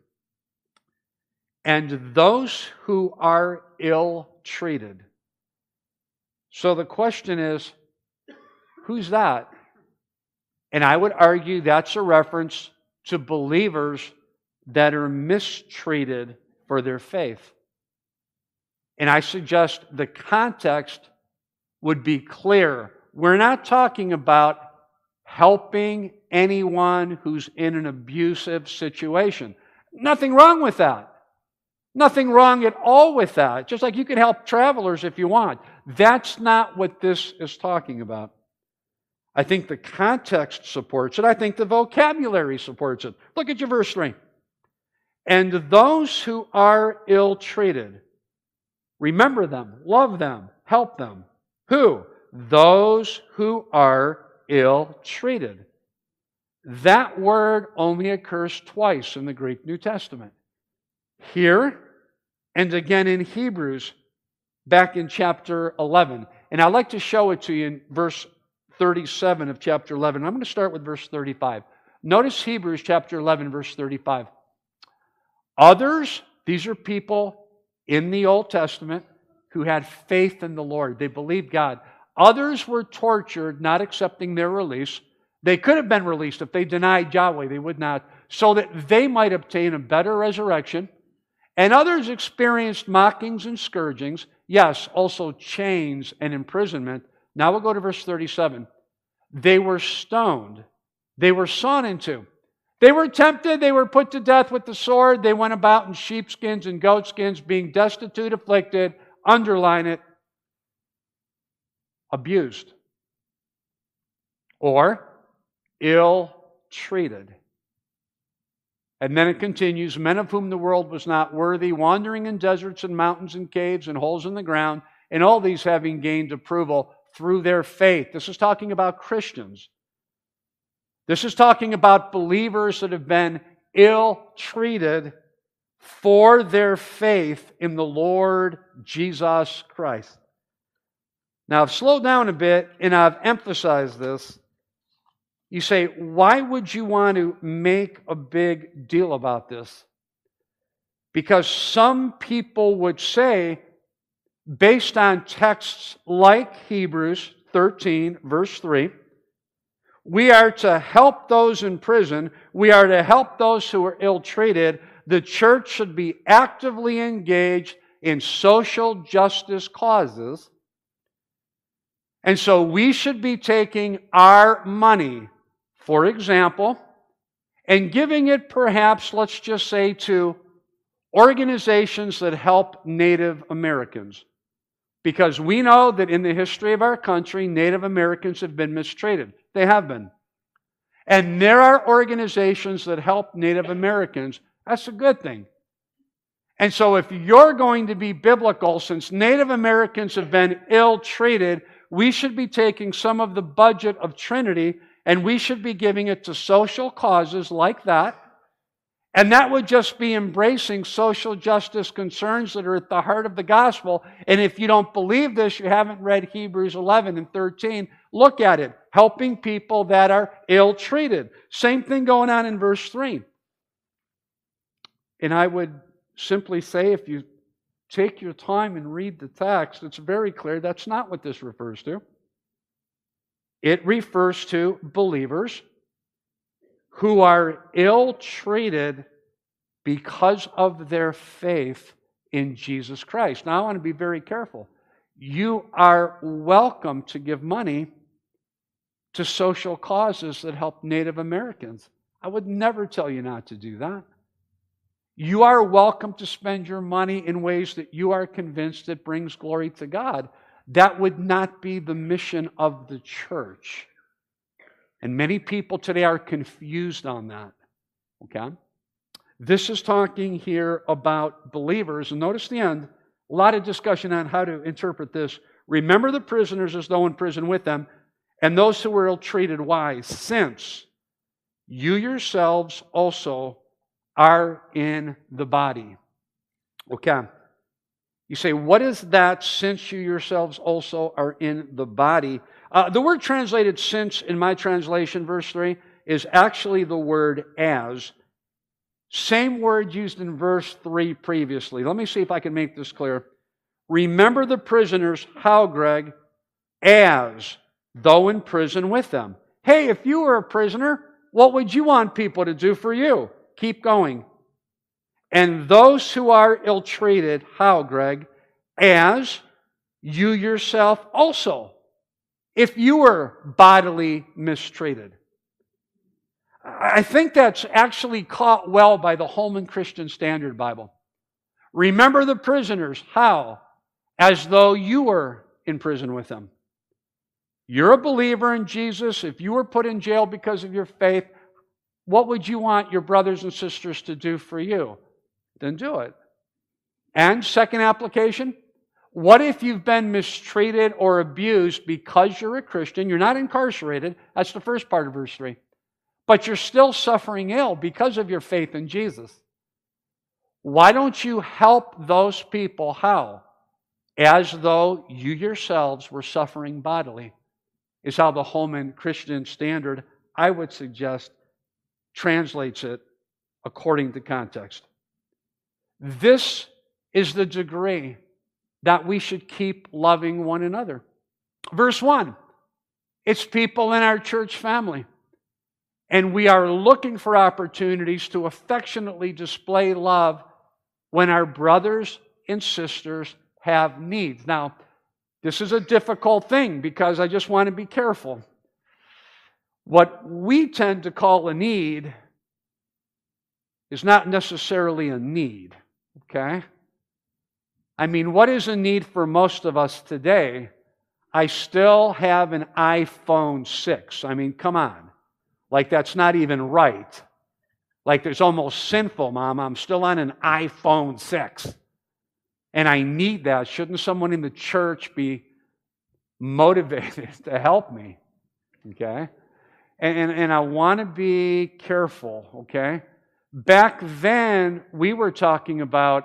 And those who are ill-treated. So the question is, who's that? And I would argue that's a reference to believers that are mistreated for their faith. And I suggest the context would be clear. We're not talking about helping anyone who's in an abusive situation. Nothing wrong with that. Nothing wrong at all with that. Just like you can help travelers if you want. That's not what this is talking about. I think the context supports it. I think the vocabulary supports it. Look at your verse three. And those who are ill-treated, remember them, love them, help them. Who? Those who are ill-treated. That word only occurs twice in the Greek New Testament. Here and again in Hebrews, back in chapter eleven. And I'd like to show it to you in verse thirty-seven of chapter eleven. I'm going to start with verse thirty-five. Notice Hebrews chapter eleven, verse thirty-five. Others, these are people in the Old Testament who had faith in the Lord. They believed God. Others were tortured, not accepting their release. They could have been released if they denied Yahweh. They would not. So that they might obtain a better resurrection. And others experienced mockings and scourgings. Yes, also chains and imprisonment. Now we'll go to verse thirty-seven. They were stoned. They were sawn into. They were tempted. They were put to death with the sword. They went about in sheepskins and goatskins, being destitute, afflicted, underline it, abused, or ill-treated. And then it continues, men of whom the world was not worthy, wandering in deserts and mountains and caves and holes in the ground, and all these having gained approval through their faith. This is talking about Christians. This is talking about believers that have been ill-treated for their faith in the Lord Jesus Christ. Now, I've slowed down a bit and I've emphasized this. You say, why would you want to make a big deal about this? Because some people would say, based on texts like Hebrews thirteen, verse three, we are to help those in prison. We are to help those who are ill-treated. The church should be actively engaged in social justice causes. And so we should be taking our money, for example, and giving it perhaps, let's just say, to organizations that help Native Americans. Because we know that in the history of our country, Native Americans have been mistreated. They have been. And there are organizations that help Native Americans. That's a good thing. And so if you're going to be biblical, since Native Americans have been ill-treated, we should be taking some of the budget of Trinity and we should be giving it to social causes like that. And that would just be embracing social justice concerns that are at the heart of the gospel. And if you don't believe this, you haven't read Hebrews eleven and thirteen, look at it. Helping people that are ill-treated. Same thing going on in verse three. And I would simply say, if you take your time and read the text, it's very clear that's not what this refers to. It refers to believers who are ill-treated because of their faith in Jesus Christ. Now, I want to be very careful. You are welcome to give money to social causes that help Native Americans. I would never tell you not to do that. You are welcome to spend your money in ways that you are convinced it brings glory to God. That would not be the mission of the church. And many people today are confused on that. Okay? This is talking here about believers. And notice the end. A lot of discussion on how to interpret this. Remember the prisoners as though in prison with them, and those who were ill-treated. Why? Since you yourselves also are in the body. Okay. You say, what is that, since you yourselves also are in the body? Uh, the word translated since in my translation, verse three, is actually the word as. Same word used in verse three previously. Let me see if I can make this clear. Remember the prisoners, how, Greg? As though in prison with them. Hey, if you were a prisoner, what would you want people to do for you? Keep going. And those who are ill-treated, how, Greg? As you yourself also, if you were bodily mistreated. I think that's actually caught well by the Holman Christian Standard Bible. Remember the prisoners, how? As though you were in prison with them. You're a believer in Jesus. If you were put in jail because of your faith, what would you want your brothers and sisters to do for you? Then do it. And second application, What if you've been mistreated or abused because you're a Christian? You're not incarcerated. That's the first part of verse three. But you're still suffering ill because of your faith in Jesus. Why don't you help those people? How? As though you yourselves were suffering bodily, is how the Holman Christian Standard, I would suggest, translates it according to context. This is the degree that we should keep loving one another. Verse one, it's people in our church family. And we are looking for opportunities to affectionately display love when our brothers and sisters have needs. Now, this is a difficult thing because I just want to be careful. What we tend to call a need is not necessarily a need, okay? I mean, what is a need for most of us today? I still have an iPhone six. I mean, come on. Like, that's not even right. Like, there's almost sinful, Mom. I'm still on an iPhone six. And I need that. Shouldn't someone in the church be motivated to help me? Okay? And, and, and I want to be careful, okay? Back then, we were talking about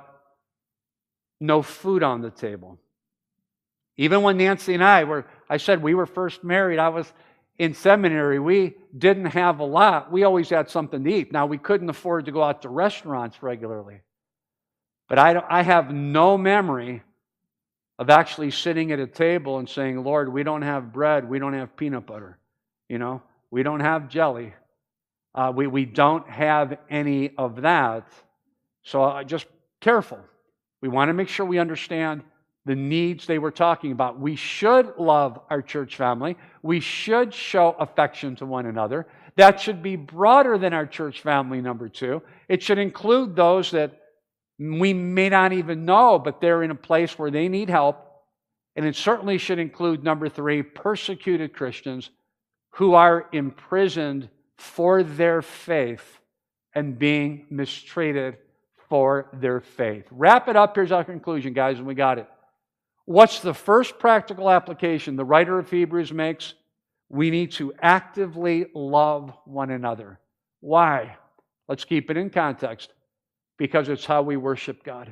no food on the table. Even when Nancy and I were, I said we were first married, I was in seminary, we didn't have a lot. We always had something to eat. Now, we couldn't afford to go out to restaurants regularly. But I, I have no memory of actually sitting at a table and saying, Lord, we don't have bread, we don't have peanut butter, you know, we don't have jelly. Uh, we, we don't have any of that. So uh, just careful. We want to make sure we understand the needs they were talking about. We should love our church family. We should show affection to one another. That should be broader than our church family, number two. It should include those that we may not even know, but they're in a place where they need help. And it certainly should include, number three, persecuted Christians who are imprisoned for their faith and being mistreated for their faith. Wrap it up. Here's our conclusion, guys, and we got it. What's the first practical application the writer of Hebrews makes? We need to actively love one another. Why? Let's keep it in context. Because it's how we worship God.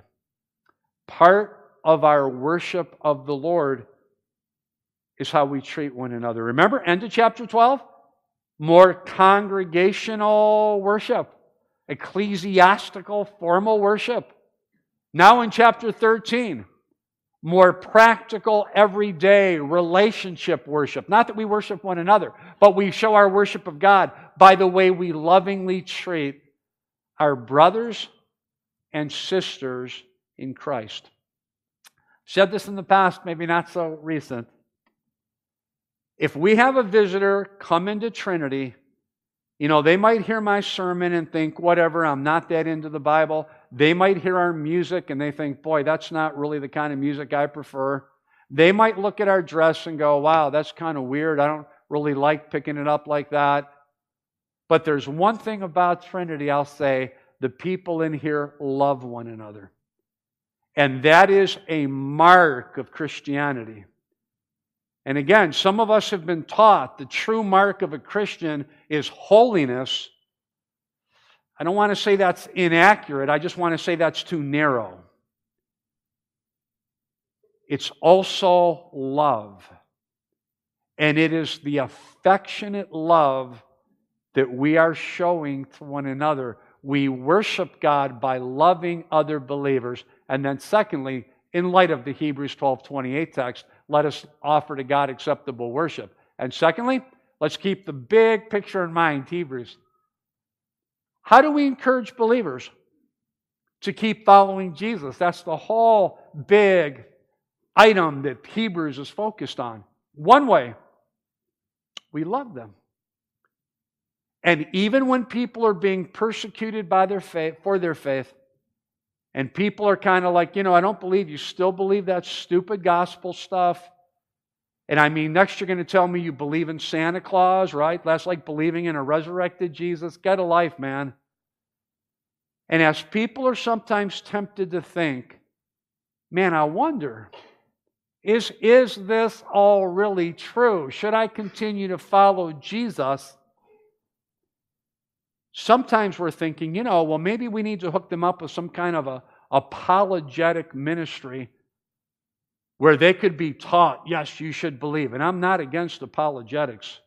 Part of our worship of the Lord is how we treat one another. Remember, end of chapter twelve? More congregational worship. Ecclesiastical, formal worship. Now in chapter thirteen, more practical, everyday relationship worship. Not that we worship one another, but we show our worship of God by the way we lovingly treat our brothers and sisters in Christ. Said this in the past, maybe not so recent. If we have a visitor come into Trinity, you know, they might hear my sermon and think, whatever, I'm not that into the Bible. They might hear our music and they think, boy, that's not really the kind of music I prefer. They might look at our dress and go, wow, that's kind of weird. I don't really like picking it up like that. But there's one thing about Trinity, I'll say, the people in here love one another. And that is a mark of Christianity. And again, some of us have been taught the true mark of a Christian is holiness. I don't want to say that's inaccurate. I just want to say that's too narrow. It's also love. And it is the affectionate love that we are showing to one another. We worship God by loving other believers. And then secondly, in light of the Hebrews twelve twenty-eight text, let us offer to God acceptable worship. And secondly, let's keep the big picture in mind, Hebrews. How do we encourage believers to keep following Jesus? That's the whole big item that Hebrews is focused on. One way, we love them. And even when people are being persecuted by their faith, for their faith, and people are kind of like, you know, I don't believe you still believe that stupid gospel stuff. And I mean, next you're going to tell me you believe in Santa Claus, right? That's like believing in a resurrected Jesus. Get a life, man. And as people are sometimes tempted to think, man, I wonder Is, is this all really true? Should I continue to follow Jesus? Sometimes we're thinking, you know, well, maybe we need to hook them up with some kind of a apologetic ministry where they could be taught, yes, you should believe. And I'm not against apologetics.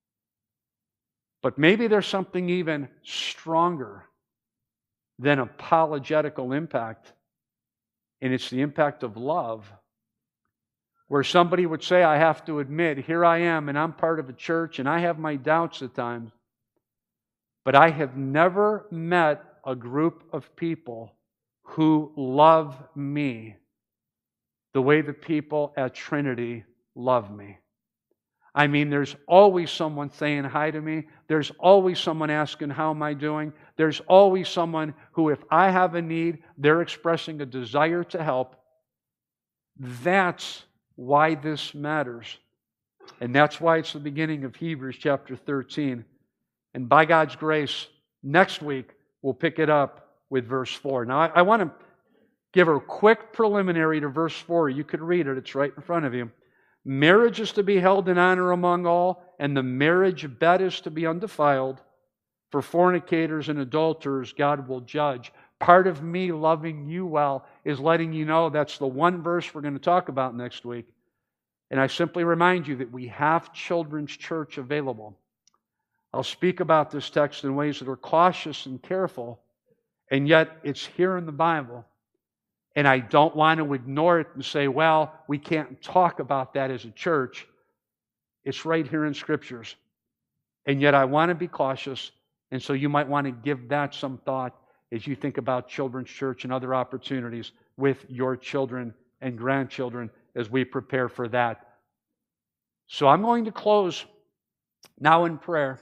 But maybe there's something even stronger than apologetical impact, and it's the impact of love, where somebody would say, I have to admit, here I am, and I'm part of a church, and I have my doubts at times, but I have never met a group of people who love me the way the people at Trinity love me. I mean, there's always someone saying hi to me. There's always someone asking, how am I doing? There's always someone who, if I have a need, they're expressing a desire to help. That's why this matters. And that's why it's the beginning of Hebrews chapter thirteen. And by God's grace, next week, we'll pick it up with verse four. Now, I, I want to give a quick preliminary to verse four. You could read it. It's right in front of you. Marriage is to be held in honor among all, and the marriage bed is to be undefiled. For fornicators and adulterers, God will judge. Part of me loving you well is letting you know that's the one verse we're going to talk about next week. And I simply remind you that we have children's church available. I'll speak about this text in ways that are cautious and careful, and yet it's here in the Bible. And I don't want to ignore it and say, well, we can't talk about that as a church. It's right here in Scriptures. And yet I want to be cautious, and so you might want to give that some thought as you think about children's church and other opportunities with your children and grandchildren as we prepare for that. So I'm going to close now in prayer,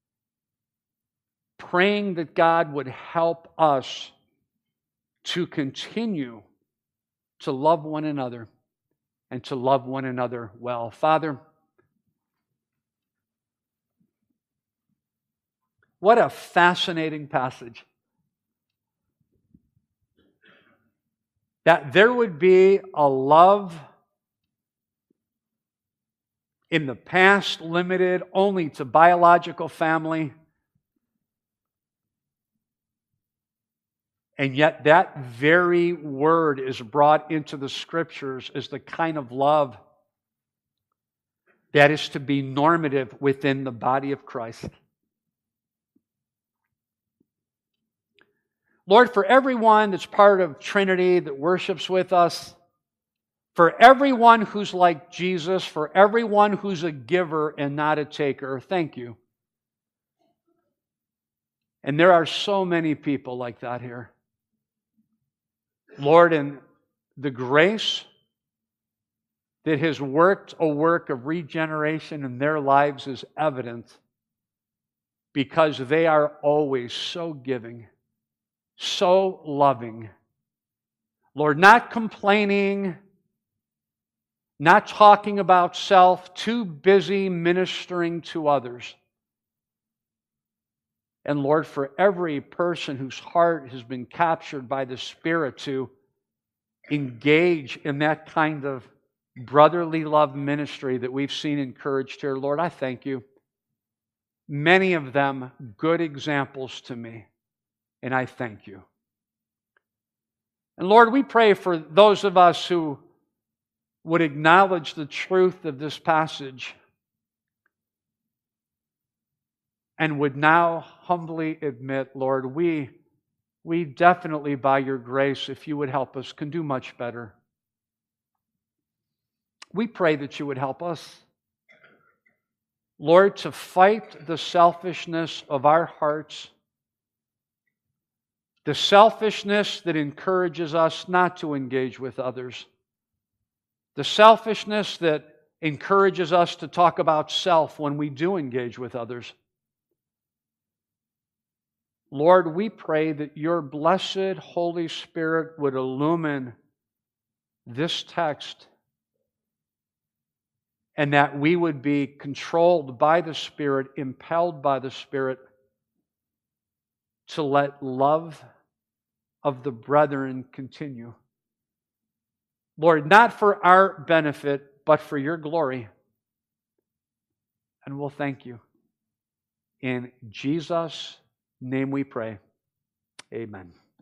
praying that God would help us to continue to love one another and to love one another well. Father, what a fascinating passage. That there would be a love in the past limited only to biological family, and yet that very word is brought into the Scriptures as the kind of love that is to be normative within the body of Christ. Lord, for everyone that's part of Trinity that worships with us, for everyone who's like Jesus, for everyone who's a giver and not a taker, thank you. And there are so many people like that here. Lord, and the grace that has worked a work of regeneration in their lives is evident because they are always so giving, so loving. Lord, not complaining, not talking about self, too busy ministering to others. And Lord, for every person whose heart has been captured by the Spirit to engage in that kind of brotherly love ministry that we've seen encouraged here, Lord, I thank you. Many of them good examples to me, and I thank you. And Lord, we pray for those of us who would acknowledge the truth of this passage and would now humbly admit, Lord, we, we definitely, by your grace, if you would help us, can do much better. We pray that you would help us, Lord, to fight the selfishness of our hearts, the selfishness that encourages us not to engage with others, the selfishness that encourages us to talk about self when we do engage with others. Lord, we pray that your blessed Holy Spirit would illumine this text and that we would be controlled by the Spirit, impelled by the Spirit to let love of the brethren continue. Lord, not for our benefit, but for your glory. And we'll thank you. In Jesus' name we pray. Amen.